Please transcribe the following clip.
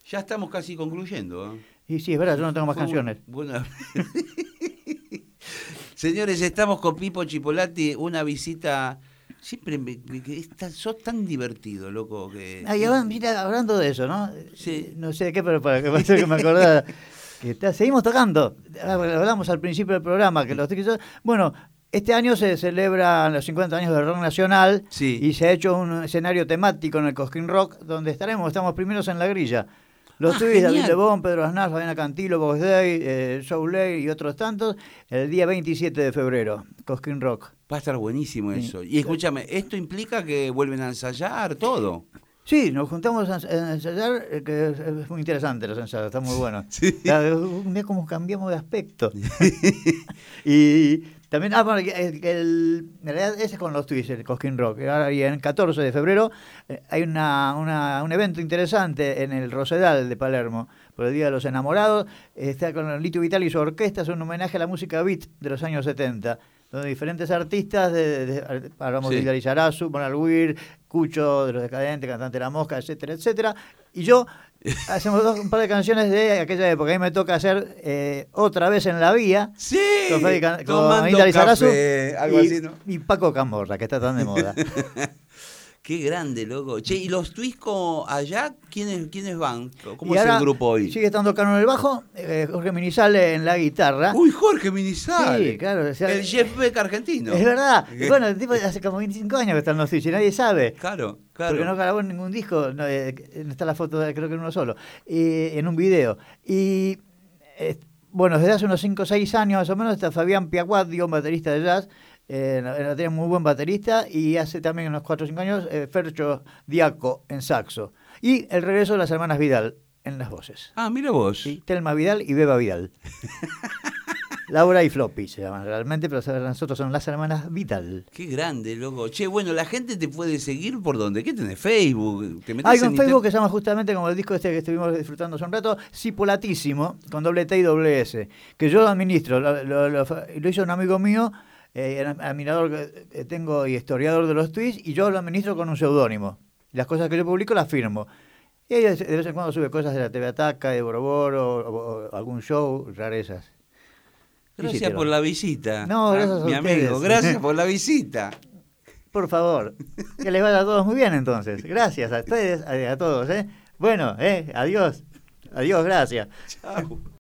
Ya estamos casi concluyendo, ¿eh? Y sí, es verdad, yo no tengo más canciones. Bueno. Señores, estamos con Pipo Chipolati, una visita. Siempre sos tan divertido, loco. Mira, hablando de eso, ¿no? Sí. No sé de qué, pero para que me acordara. Seguimos tocando. Hablamos al principio del programa que bueno, este año se celebran los 50 años del rock nacional. Sí. Y se ha hecho un escenario temático en el Cosquín Rock donde estamos primeros en la grilla. Los Twists, David Lebón, Pedro Aznar, Fabiana Cantilo, Box Day, Souley y otros tantos, el día 27 de febrero, Cosquín Rock. Va a estar buenísimo eso. Y escúchame, ¿esto implica que vuelven a ensayar todo? Sí, nos juntamos a ensayar, que es muy interesante los ensayos, está muy bueno. Sí. Un día como cambiamos de aspecto. Y también, en realidad ese es con los Twists, el Cosquín Rock. Y el 14 de febrero hay un evento interesante en el Rosedal de Palermo, por el Día de los Enamorados. Está con Lito Vitale y su orquesta, es un homenaje a la música beat de los años 70. Donde diferentes artistas, hablamos de Hilary Yarazu, Bonal Weir, Cucho, de Los Decadentes, Cantante de la Mosca, etcétera, etcétera. Y yo hacemos un par de canciones de aquella época. A mí me toca hacer Otra vez en la vía. Sí, con Hilary Yarazu algo así, ¿no? y Paco Camorra, que está tan de moda. Qué grande, loco. Che, ¿y los Twisco allá quiénes van? ¿Cómo y es el grupo hoy? Sigue estando Cano en el bajo, Jorge Minizale en la guitarra. Uy, Jorge Minizale. Sí, claro. El Jeff Beck argentino. Es verdad. Y bueno, el tipo hace como 25 años que está en los Twistos y nadie sabe. Claro. Porque no grabó ningún disco, no está la foto, creo que en uno solo, en un video. Y bueno, desde hace unos 5 o 6 años más o menos está Fabián Piaguat, un baterista de jazz. Tiene muy buen baterista, y hace también unos 4 o 5 años Fercho Diaco en saxo, y el regreso de las hermanas Vidal en las voces. Ah, mira vos. Sí, Telma Vidal y Beba Vidal. Laura y Floppy se llaman realmente, pero nosotros son las hermanas Vidal. Qué grande, loco. Che, bueno, la gente te puede seguir por dónde. ¿Qué tenés? Facebook. Hay un Facebook que se llama justamente como el disco que estuvimos disfrutando hace un rato, Cipolatísimo, con doble T y doble S, que yo lo administro. Lo hizo un amigo mío, admirador que tengo y historiador de los Twists, y yo lo administro con un seudónimo. Las cosas que yo publico las firmo. Y ella de vez en cuando sube cosas de la TV Ataca, de Boroboro, o algún show, rarezas. Gracias por la visita. No, gracias a mi ustedes. amigo. Gracias por la visita. Por favor. Que les vaya a todos muy bien entonces. Gracias a ustedes, a todos. Bueno, adiós. Adiós, gracias. Chao.